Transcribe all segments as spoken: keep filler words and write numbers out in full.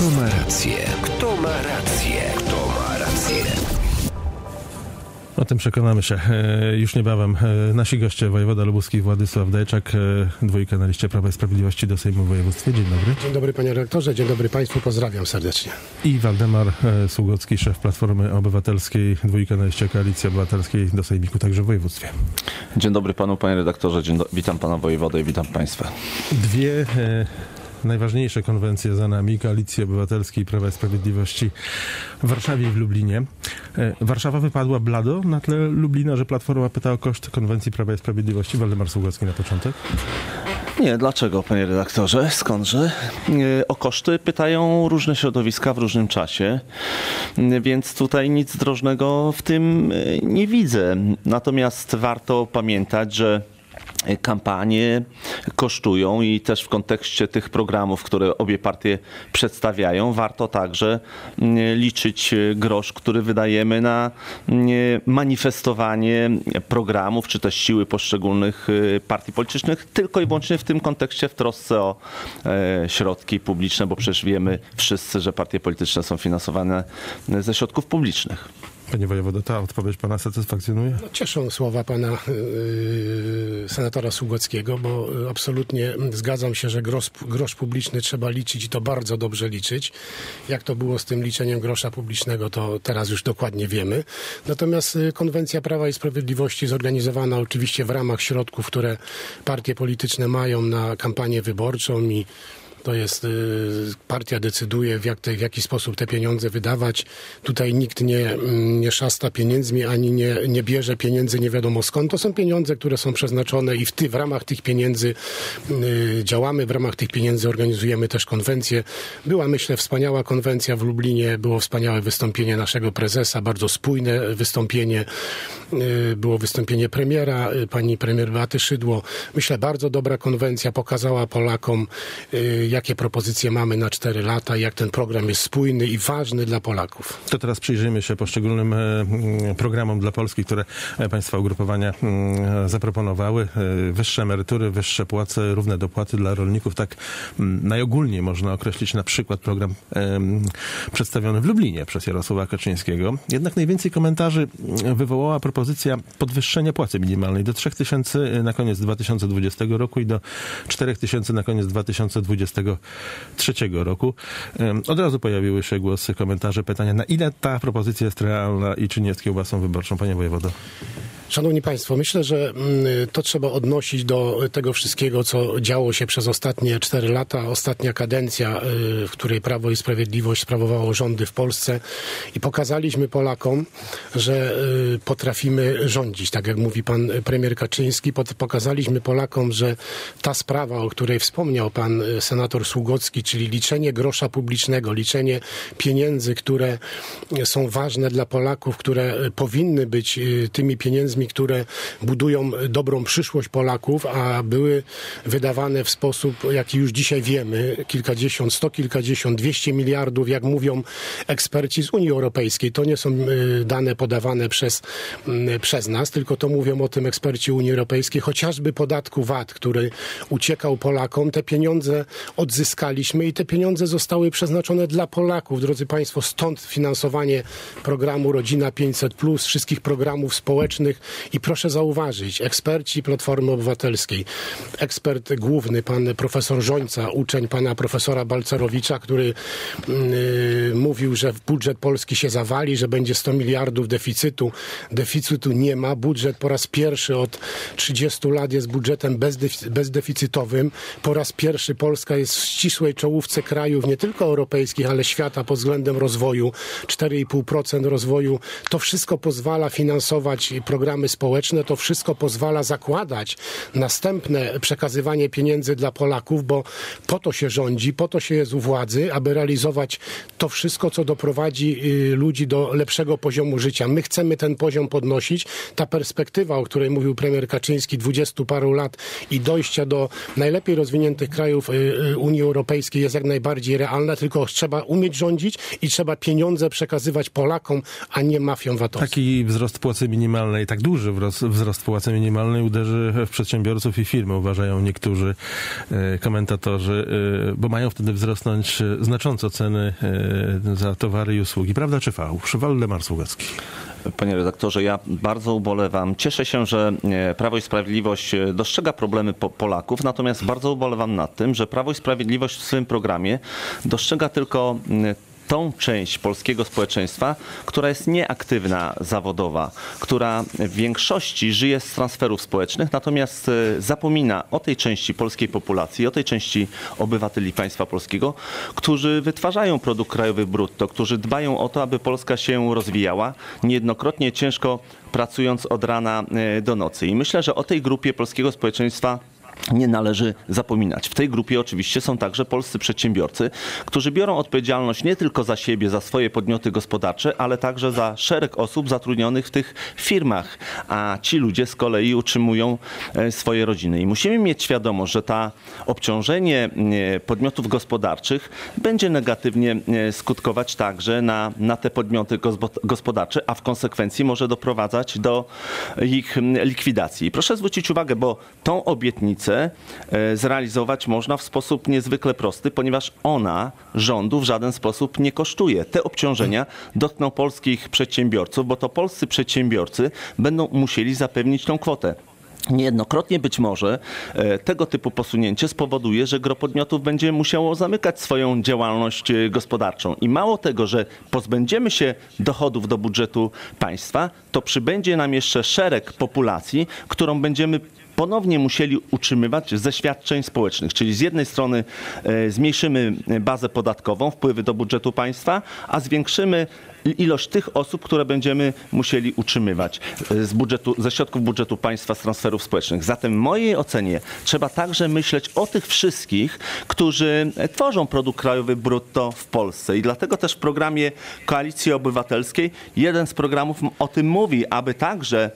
Kto ma rację? Kto ma rację? Kto ma rację? O tym przekonamy się e, już niebawem. E, nasi goście, wojewoda lubuski Władysław Dajczak, e, dwójka na liście Prawa i Sprawiedliwości do Sejmu w województwie. Dzień dobry. Dzień dobry panie redaktorze, dzień dobry państwu, pozdrawiam serdecznie. I Waldemar e, Sługocki, szef Platformy Obywatelskiej, dwójka na liście Koalicji Obywatelskiej do Sejmiku, także w województwie. Dzień dobry panu, panie redaktorze, dzień do... witam pana wojewodę i witam państwa. Dwie e, najważniejsze konwencje za nami, Koalicji Obywatelskiej i Prawa i Sprawiedliwości w Warszawie i w Lublinie. E, Warszawa wypadła blado na tle Lublina, że Platforma pyta o koszt konwencji Prawa i Sprawiedliwości. Waldemar Sługocki na początek. Nie, dlaczego, panie redaktorze? Skądże? O koszty pytają różne środowiska w różnym czasie, więc tutaj nic drożnego w tym nie widzę. Natomiast warto pamiętać, że kampanie kosztują i też w kontekście tych programów, które obie partie przedstawiają, warto także liczyć grosz, który wydajemy na manifestowanie programów czy też siły poszczególnych partii politycznych, tylko i wyłącznie w tym kontekście w trosce o środki publiczne, bo przecież wiemy wszyscy, że partie polityczne są finansowane ze środków publicznych. Panie wojewodo, ta odpowiedź pana satysfakcjonuje? No, cieszą słowa pana yy, senatora Sługockiego, bo absolutnie zgadzam się, że grosz, grosz publiczny trzeba liczyć i to bardzo dobrze liczyć. Jak to było z tym liczeniem grosza publicznego, to teraz już dokładnie wiemy. Natomiast konwencja Prawa i Sprawiedliwości zorganizowana oczywiście w ramach środków, które partie polityczne mają na kampanię wyborczą i to jest, partia decyduje, w, jak te, w jaki sposób te pieniądze wydawać. Tutaj nikt nie, nie szasta pieniędzmi, ani nie, nie bierze pieniędzy nie wiadomo skąd. To są pieniądze, które są przeznaczone i w, ty, w ramach tych pieniędzy y, działamy, w ramach tych pieniędzy organizujemy też konwencję. Była, myślę, wspaniała konwencja w Lublinie, było wspaniałe wystąpienie naszego prezesa, bardzo spójne wystąpienie. Y, było wystąpienie premiera, y, pani premier Beaty Szydło. Myślę, bardzo dobra konwencja, pokazała Polakom, y, jakie propozycje mamy na cztery lata, jak ten program jest spójny i ważny dla Polaków. To teraz przyjrzyjmy się poszczególnym programom dla Polski, które państwa ugrupowania zaproponowały. Wyższe emerytury, wyższe płace, równe dopłaty dla rolników. Tak najogólniej można określić na przykład program przedstawiony w Lublinie przez Jarosława Kaczyńskiego. Jednak najwięcej komentarzy wywołała propozycja podwyższenia płacy minimalnej do trzech tysięcy na koniec dwa tysiące dwudziestego roku i do czterech tysięcy na koniec dwa tysiące dwudziestego trzeciego roku. Od razu pojawiły się głosy, komentarze, pytania, na ile ta propozycja jest realna i czy nie jest kiełbasą wyborczą, panie wojewodo? Szanowni państwo, myślę, że to trzeba odnosić do tego wszystkiego, co działo się przez ostatnie cztery lata. Ostatnia kadencja, w której Prawo i Sprawiedliwość sprawowało rządy w Polsce i pokazaliśmy Polakom, że potrafimy rządzić. Tak jak mówi pan premier Kaczyński, pokazaliśmy Polakom, że ta sprawa, o której wspomniał pan senator Sługocki, czyli liczenie grosza publicznego, liczenie pieniędzy, które są ważne dla Polaków, które powinny być tymi pieniędzmi, które budują dobrą przyszłość Polaków, a były wydawane w sposób, jaki już dzisiaj wiemy, kilkadziesiąt, sto kilkadziesiąt, dwieście miliardów, jak mówią eksperci z Unii Europejskiej. To nie są dane podawane przez, przez nas, tylko to mówią o tym eksperci Unii Europejskiej. Chociażby podatku V A T, który uciekał Polakom, te pieniądze odzyskaliśmy i te pieniądze zostały przeznaczone dla Polaków. Drodzy państwo, stąd finansowanie programu Rodzina pięćset plus, wszystkich programów społecznych. I proszę zauważyć, eksperci Platformy Obywatelskiej, ekspert główny, pan profesor Żońca, uczeń pana profesora Balcerowicza, który yy, mówił, że budżet Polski się zawali, że będzie sto miliardów deficytu. Deficytu nie ma. Budżet po raz pierwszy od trzydziestu lat jest budżetem bezdefic- bezdeficytowym. Po raz pierwszy Polska jest w ścisłej czołówce krajów nie tylko europejskich, ale świata pod względem rozwoju. cztery i pół procent rozwoju. To wszystko pozwala finansować programy społeczne, to wszystko pozwala zakładać następne przekazywanie pieniędzy dla Polaków, bo po to się rządzi, po to się jest u władzy, aby realizować to wszystko, co doprowadzi ludzi do lepszego poziomu życia. My chcemy ten poziom podnosić. Ta perspektywa, o której mówił premier Kaczyński, dwudziestu paru lat i dojścia do najlepiej rozwiniętych krajów Unii Europejskiej jest jak najbardziej realna, tylko trzeba umieć rządzić i trzeba pieniądze przekazywać Polakom, a nie mafiom V A T-owskim. Taki wzrost płacy minimalnej, tak tak duży wzrost, wzrost płacy minimalnej uderzy w przedsiębiorców i firmy, uważają niektórzy komentatorzy, bo mają wtedy wzrosnąć znacząco ceny za towary i usługi. Prawda czy fałsz? Waldemar Sługocki. Panie redaktorze, ja bardzo ubolewam. Cieszę się, że Prawo i Sprawiedliwość dostrzega problemy Polaków, natomiast bardzo ubolewam nad tym, że Prawo i Sprawiedliwość w swym programie dostrzega tylko tą część polskiego społeczeństwa, która jest nieaktywna zawodowa, która w większości żyje z transferów społecznych, natomiast zapomina o tej części polskiej populacji, o tej części obywateli państwa polskiego, którzy wytwarzają produkt krajowy brutto, którzy dbają o to, aby Polska się rozwijała, niejednokrotnie ciężko pracując od rana do nocy. I myślę, że o tej grupie polskiego społeczeństwa nie należy zapominać. W tej grupie oczywiście są także polscy przedsiębiorcy, którzy biorą odpowiedzialność nie tylko za siebie, za swoje podmioty gospodarcze, ale także za szereg osób zatrudnionych w tych firmach, a ci ludzie z kolei utrzymują swoje rodziny. I musimy mieć świadomość, że to obciążenie podmiotów gospodarczych będzie negatywnie skutkować także na, na te podmioty gospodarcze, a w konsekwencji może doprowadzać do ich likwidacji. I proszę zwrócić uwagę, bo tą obietnicę zrealizować można w sposób niezwykle prosty, ponieważ ona rządu w żaden sposób nie kosztuje. Te obciążenia dotkną polskich przedsiębiorców, bo to polscy przedsiębiorcy będą musieli zapewnić tą kwotę. Niejednokrotnie być może tego typu posunięcie spowoduje, że gro podmiotów będzie musiało zamykać swoją działalność gospodarczą. I mało tego, że pozbędziemy się dochodów do budżetu państwa, to przybędzie nam jeszcze szereg populacji, którą będziemy ponownie musieli utrzymywać ze świadczeń społecznych. Czyli z jednej strony zmniejszymy bazę podatkową, wpływy do budżetu państwa, a zwiększymy ilość tych osób, które będziemy musieli utrzymywać z budżetu, ze środków budżetu państwa, z transferów społecznych. Zatem w mojej ocenie trzeba także myśleć o tych wszystkich, którzy tworzą produkt krajowy brutto w Polsce. I dlatego też w programie Koalicji Obywatelskiej jeden z programów o tym mówi, aby także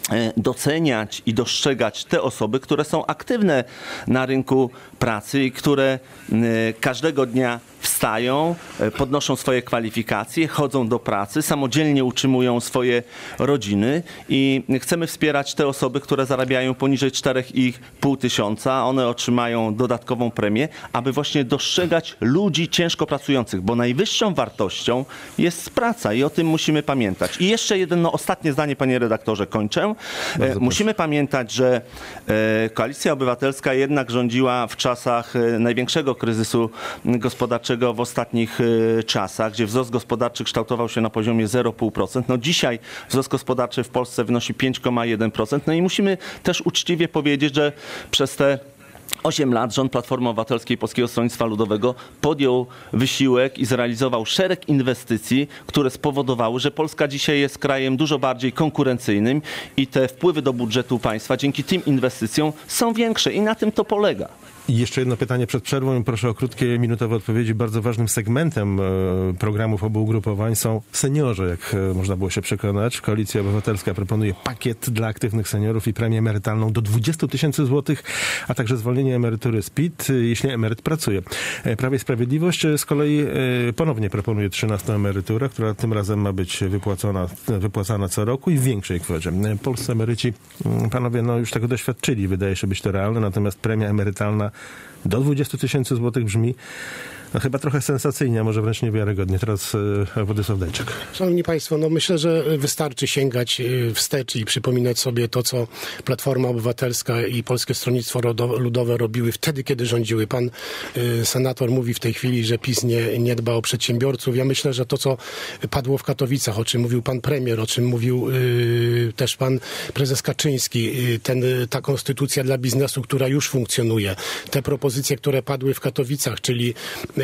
doceniać i dostrzegać te osoby, które są aktywne na rynku pracy i które każdego dnia wstają, podnoszą swoje kwalifikacje, chodzą do pracy, samodzielnie utrzymują swoje rodziny i chcemy wspierać te osoby, które zarabiają poniżej cztery i pół tysiąca. One otrzymają dodatkową premię, aby właśnie dostrzegać ludzi ciężko pracujących, bo najwyższą wartością jest praca i o tym musimy pamiętać. I jeszcze jedno ostatnie zdanie, panie redaktorze, kończę. Bardzo musimy proszę. pamiętać, że Koalicja Obywatelska jednak rządziła w czasach największego kryzysu gospodarczego w ostatnich czasach, gdzie wzrost gospodarczy kształtował się na poziomie zero przecinek pięć procent. No dzisiaj wzrost gospodarczy w Polsce wynosi pięć przecinek jeden procent. No i musimy też uczciwie powiedzieć, że przez te osiem lat rząd Platformy Obywatelskiej i Polskiego Stronnictwa Ludowego podjął wysiłek i zrealizował szereg inwestycji, które spowodowały, że Polska dzisiaj jest krajem dużo bardziej konkurencyjnym i te wpływy do budżetu państwa dzięki tym inwestycjom są większe i na tym to polega. I jeszcze jedno pytanie przed przerwą i proszę o krótkie, minutowe odpowiedzi. Bardzo ważnym segmentem programów obu ugrupowań są seniorzy, jak można było się przekonać. Koalicja Obywatelska proponuje pakiet dla aktywnych seniorów i premię emerytalną do dwudziestu tysięcy złotych, a także zwolnienie emerytury z P I T, jeśli emeryt pracuje. Prawo i Sprawiedliwość z kolei ponownie proponuje trzynastą emeryturę, która tym razem ma być wypłacona, wypłacana co roku i w większej kwocie. Polscy emeryci, panowie, no już tego doświadczyli, wydaje się być to realne, natomiast premia emerytalna do dwudziestu tysięcy złotych brzmi no chyba trochę sensacyjnie, a może wręcz niewiarygodnie. Teraz e, Władysław Dajczyk. Szanowni Państwo, no myślę, że wystarczy sięgać wstecz i przypominać sobie to, co Platforma Obywatelska i Polskie Stronnictwo Ludowe robiły wtedy, kiedy rządziły. Pan y, senator mówi w tej chwili, że PiS nie, nie dba o przedsiębiorców. Ja myślę, że to, co padło w Katowicach, o czym mówił pan premier, o czym mówił y, też pan prezes Kaczyński, y, ten, ta konstytucja dla biznesu, która już funkcjonuje, te propozycje, które padły w Katowicach, czyli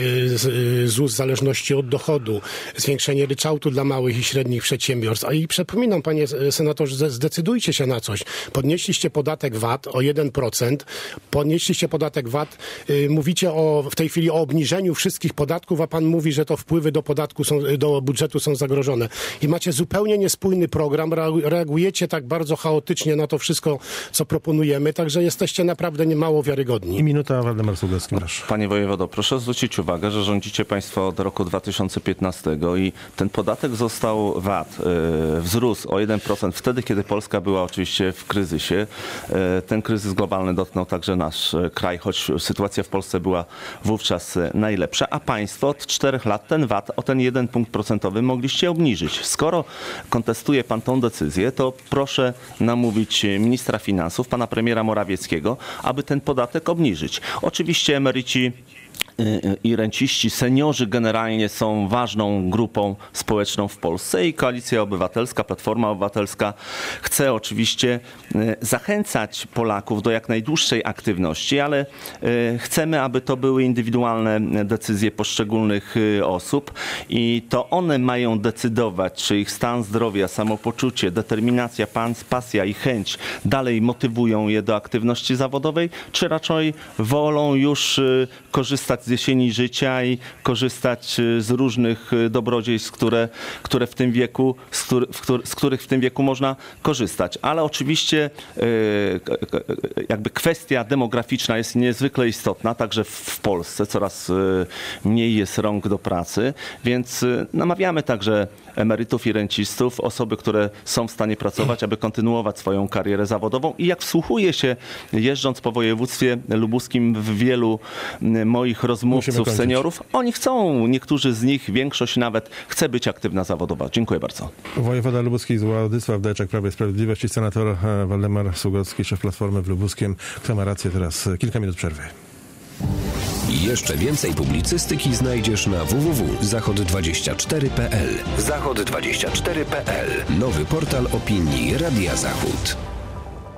Z U S zależności od dochodu, zwiększenie ryczałtu dla małych i średnich przedsiębiorstw. A i przypominam, panie senatorze, zdecydujcie się na coś. Podnieśliście podatek V A T o jeden procent, podnieśliście podatek V A T, mówicie o, w tej chwili o obniżeniu wszystkich podatków, a pan mówi, że to wpływy do podatku są, do budżetu są zagrożone. I macie zupełnie niespójny program, reagujecie tak bardzo chaotycznie na to wszystko, co proponujemy, także jesteście naprawdę niemało wiarygodni. I minuta, Waldemar Sługocki. Panie wojewodo, proszę zwrócić uwagę, uwagę, że rządzicie państwo od roku dwa tysiące piętnastego i ten podatek został V A T, y, wzrósł o jeden procent wtedy, kiedy Polska była oczywiście w kryzysie. Y, ten kryzys globalny dotknął także nasz kraj, choć sytuacja w Polsce była wówczas najlepsza, a państwo od czterech lat ten V A T o ten jeden punkt procentowy mogliście obniżyć. Skoro kontestuje pan tą decyzję, to proszę namówić ministra finansów, pana premiera Morawieckiego, aby ten podatek obniżyć. Oczywiście emeryci i renciści, seniorzy generalnie są ważną grupą społeczną w Polsce i Koalicja Obywatelska, Platforma Obywatelska chce oczywiście zachęcać Polaków do jak najdłuższej aktywności, ale chcemy, aby to były indywidualne decyzje poszczególnych osób i to one mają decydować, czy ich stan zdrowia, samopoczucie, determinacja, pasja i chęć dalej motywują je do aktywności zawodowej, czy raczej wolą już korzystać z jesieni życia i korzystać z różnych dobrodziejstw, które, które w tym wieku, z, który, w który, z których w tym wieku można korzystać. Ale oczywiście jakby kwestia demograficzna jest niezwykle istotna, także w Polsce coraz mniej jest rąk do pracy, więc namawiamy także emerytów i rencistów, osoby, które są w stanie pracować, aby kontynuować swoją karierę zawodową. I jak wsłuchuję się, jeżdżąc po województwie lubuskim, w wielu moich rozmówców, seniorów, oni chcą, niektórzy z nich, większość nawet, chce być aktywna zawodowo. Dziękuję bardzo. Wojewoda lubuski Władysław Dajczak, Prawo i Sprawiedliwość, i senator Waldemar Sługocki, szef Platformy w Lubuskiem. Kto ma rację? Teraz kilka minut przerwy. Jeszcze więcej publicystyki znajdziesz na w w w kropka zachod dwadzieścia cztery kropka p l. zachod dwadzieścia cztery kropka p l. Nowy portal opinii Radia Zachód.